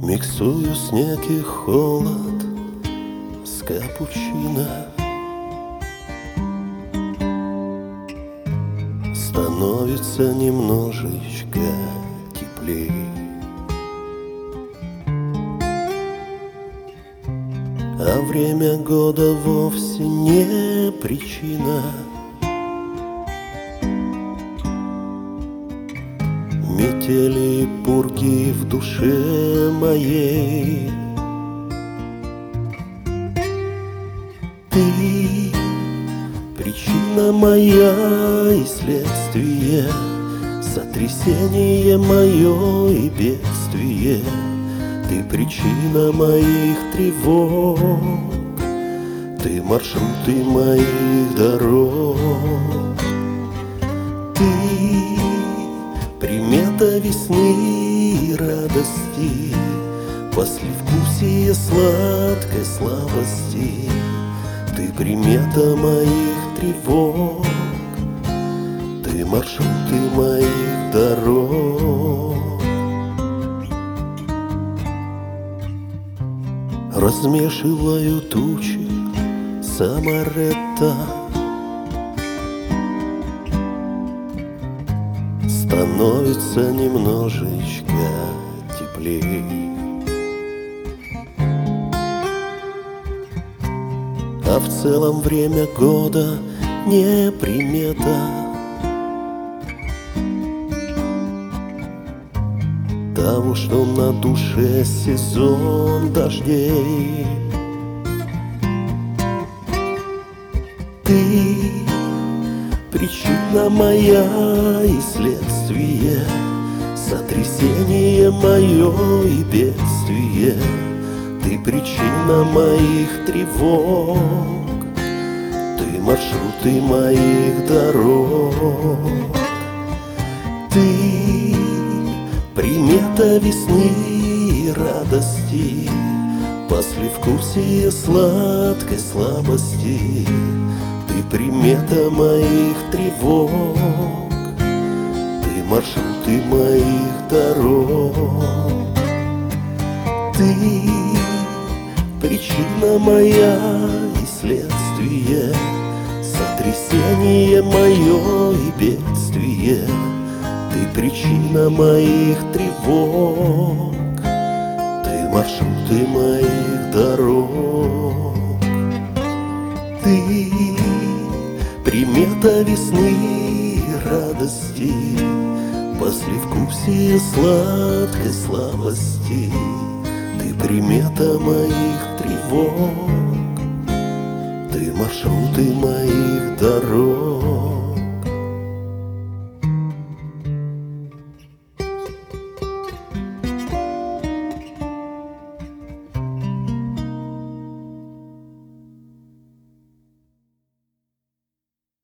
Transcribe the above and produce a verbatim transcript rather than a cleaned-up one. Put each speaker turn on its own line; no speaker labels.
Миксую снег и холод с капучино. Становится немножечко теплей. А время года вовсе не причина. Метели и пурги в душе моей. Ты — причина моя и следствие, сотрясение мое и бедствие. Ты — причина моих тревог, ты — маршруты моих дорог. Ты — примета весны и радости, послевкусие сладкой слабости. Ты — примета моих тревог, ты — маршруты моих дорог. Размешиваю тучи самаретта, становится немножечко теплей. А в целом время года не примета. Того, что на душе сезон дождей. Ты — причина моя и следствие, сотрясение мое и бедствие. Ты — причина моих тревог, ты — маршруты моих дорог. Ты — примета весны и радости, послевкусие сладкой слабости. Ты — примета моих тревог, ты — маршруты моих дорог. Ты — причина моя и следствие, сотрясение мое и бедствие. Ты — причина моих тревог, ты — маршруты моих дорог. Ты — примета весны и радости, послевкусие сладкой слабости. Ты — примета моих тревог, ты — маршруты моих дорог.